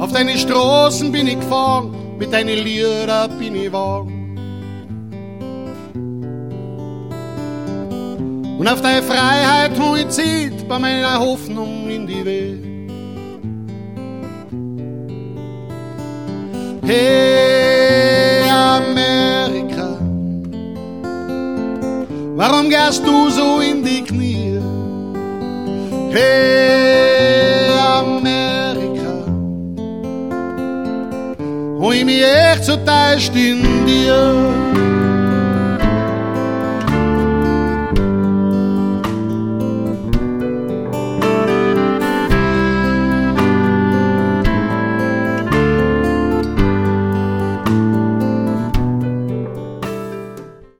Auf deine Straßen bin ich gefahren, mit deinen Lieder bin ich warm. Und auf deine Freiheit hab ich zieht bei meiner Hoffnung in die Welt. Hey Amerika, warum gehst du so in die Knie? Hey Amerika, hab ich mich echt so täuscht in dir.